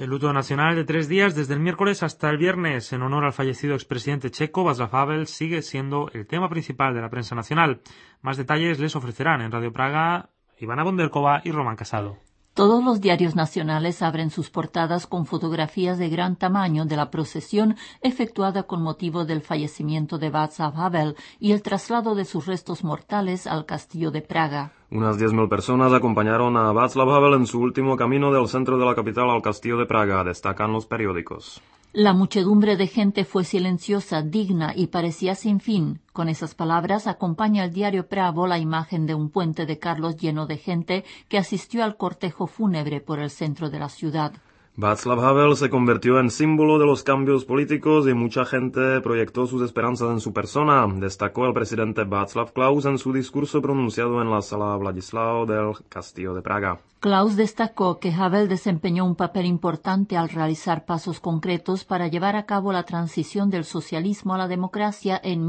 El luto nacional de 3 días, desde el miércoles hasta el viernes, en honor al fallecido expresidente checo Václav Havel, sigue siendo el tema principal de la prensa nacional. Más detalles les ofrecerán en Radio Praga Ivana Bondelkova y Román Casado. Todos los diarios nacionales abren sus portadas con fotografías de gran tamaño de la procesión efectuada con motivo del fallecimiento de Václav Havel y el traslado de sus restos mortales al castillo de Praga. Unas 10.000 personas acompañaron a Václav Havel en su último camino del centro de la capital al castillo de Praga, destacan los periódicos. La muchedumbre de gente fue silenciosa, digna y parecía sin fin. Con esas palabras acompaña el diario Pravo la imagen de un puente de Carlos lleno de gente que asistió al cortejo fúnebre por el centro de la ciudad. Václav Havel se convirtió en símbolo de los cambios políticos y mucha gente proyectó sus esperanzas en su persona, destacó el presidente Václav Klaus en su discurso pronunciado en la sala Vladislao del Castillo de Praga. Klaus destacó que Havel desempeñó un papel importante al realizar pasos concretos para llevar a cabo la transición del socialismo a la democracia en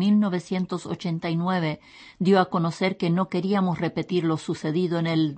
1989. Dio a conocer que no queríamos repetir lo sucedido en el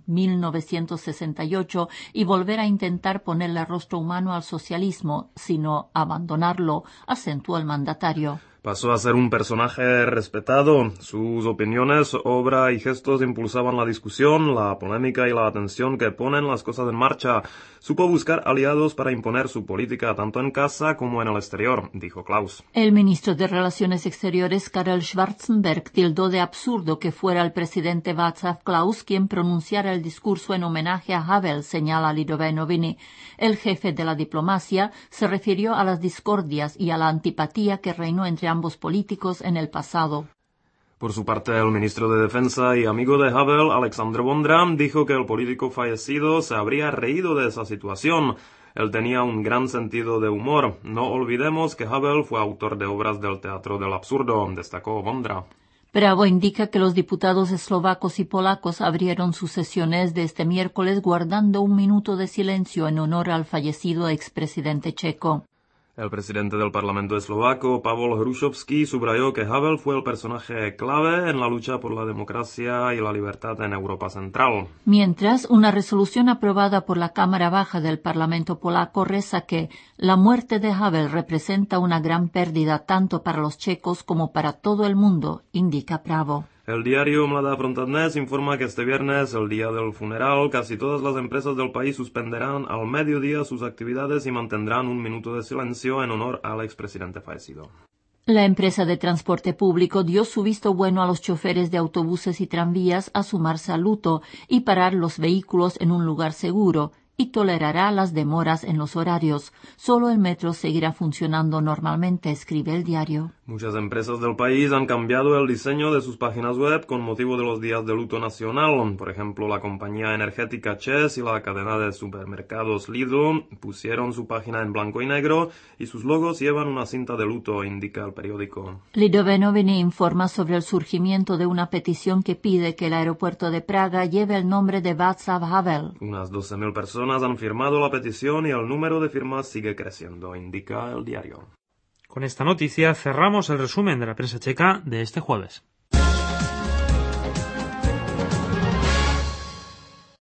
1968 y volver a intentar ponerle rostro humano al socialismo, sino abandonarlo, acentuó el mandatario. Pasó a ser un personaje respetado. Sus opiniones, obra y gestos impulsaban la discusión, la polémica y la atención que ponen las cosas en marcha. Supo buscar aliados para imponer su política tanto en casa como en el exterior, dijo Klaus. El ministro de Relaciones Exteriores, Karel Schwarzenberg, tildó de absurdo que fuera el presidente Václav Klaus quien pronunciara el discurso en homenaje a Havel, señala Lidové Noviny. El jefe de la diplomacia se refirió a las discordias y a la antipatía que reinó entre ambos políticos en el pasado. Por su parte, el ministro de Defensa y amigo de Havel, Alexandr Vondra, dijo que el político fallecido se habría reído de esa situación. Él tenía un gran sentido de humor. No olvidemos que Havel fue autor de obras del teatro del absurdo, destacó Vondra. Pravo indica que los diputados eslovacos y polacos abrieron sus sesiones de este miércoles guardando un minuto de silencio en honor al fallecido expresidente checo. El presidente del Parlamento eslovaco, Pavol Hrušovský, subrayó que Havel fue el personaje clave en la lucha por la democracia y la libertad en Europa Central. Mientras, una resolución aprobada por la Cámara Baja del Parlamento polaco reza que la muerte de Havel representa una gran pérdida tanto para los checos como para todo el mundo, indica Pravo. El diario Mladá Fronta Dnes informa que este viernes, el día del funeral, casi todas las empresas del país suspenderán al mediodía sus actividades y mantendrán un minuto de silencio en honor al expresidente fallecido. La empresa de transporte público dio su visto bueno a los choferes de autobuses y tranvías a sumarse al luto y parar los vehículos en un lugar seguro, y tolerará las demoras en los horarios. Solo el metro seguirá funcionando normalmente, escribe el diario. Muchas empresas del país han cambiado el diseño de sus páginas web con motivo de los días de luto nacional. Por ejemplo, la compañía energética ČEZ y la cadena de supermercados Lidl pusieron su página en blanco y negro y sus logos llevan una cinta de luto, indica el periódico. Lidové Noviny informa sobre el surgimiento de una petición que pide que el aeropuerto de Praga lleve el nombre de Václav Havel. Unas 12.000 personas han firmado la petición y el número de firmas sigue creciendo, indica el diario. Con esta noticia cerramos el resumen de la prensa checa de este jueves.